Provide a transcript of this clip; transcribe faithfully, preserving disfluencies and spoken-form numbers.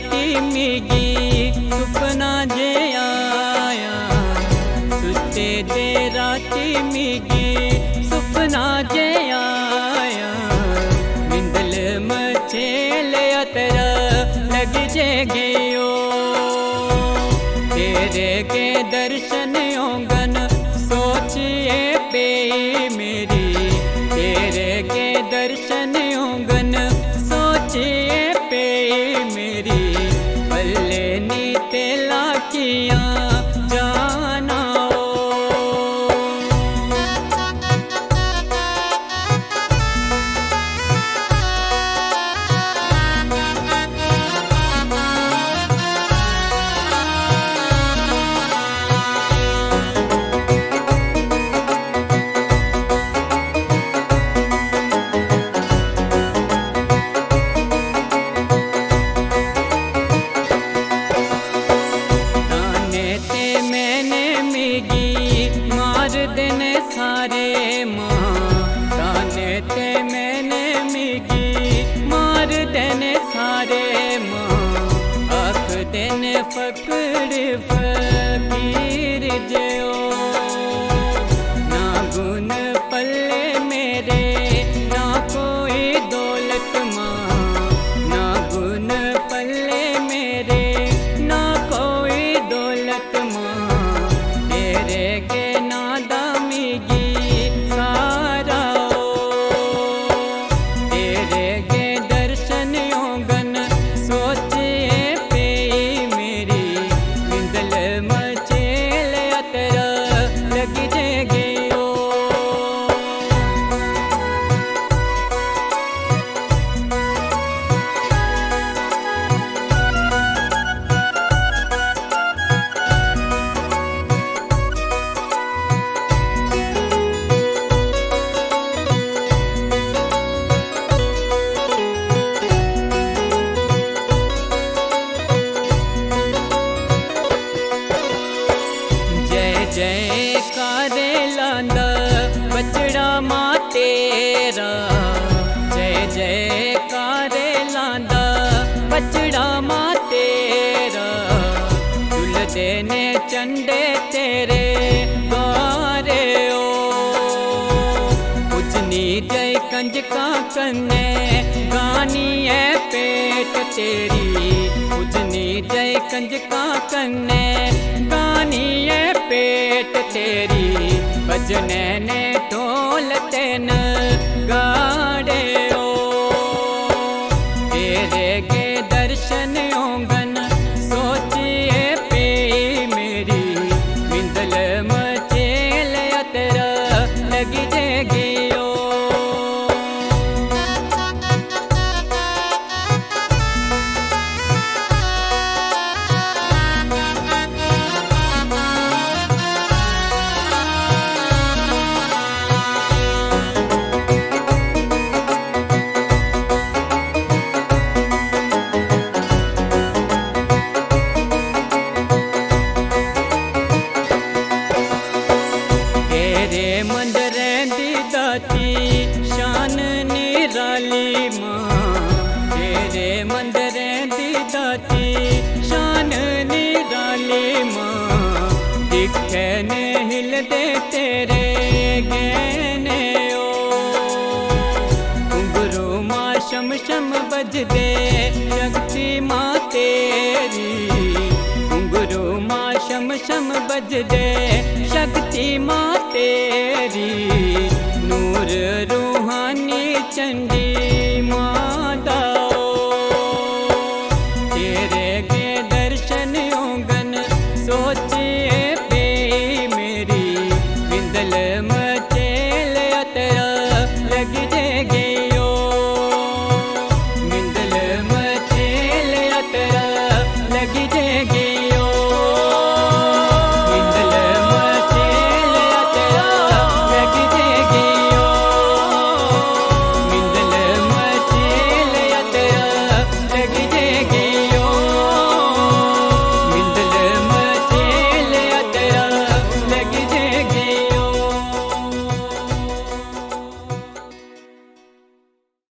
राती मिगी सुपना जे आया, सुते दे राती मिगी सुपना जे आया, मिंदल मचेल तेरा लग जे गयो, तेरे के दर्शन होंगन सोचिए पे मेरी, तेरे के दर्शन होंगन सोचिए पे मेरी, पल्ले नी तेला किया जाना सारे माँ, ताने ते मैंने मिगी मार देने सारे माँ, आख देने फकड़ फकीर जो, ना गुन पल्ले मेरे ना कोई दौलत माँ, ना गुन पल्ले मेरे ना कोई दौलत माँ, तेरे के नादा सारा तेरे के दर्शन होंगन सोचिए पे मेरी, मिंदल मचेल तेरा लग जे गयो। जय कारे लांदा बचड़ा माँ तेरा, जय जय कारे लांदा बचड़ा माँ तेरा, दुल देने चंडे तेरे द्वारे ओ, उजनी जय कंजका कन्ने गानी है पेट तेरी, उजनी जय कंजका कन्ने गानी है पेट तेरी, भजने ने ढोल तेन गाड़े ओ, तेरे के दर्शन होंगन सोचिए पे मेरी, मिंदल मचेल तेरा लग जे गयो। मंदरें दी दाती शान निराली माँ, तेरे मंदरें दी दाती शान निराली माँ, दिखे ने हिल दे तेरे गहने ओ, घुंघरू माँ शम शम बज दे शक्ति माँ तेरी, घुंघरू माँ शम शम बज दे शक्ति माँ तेरी, नूर रूहानी चंडी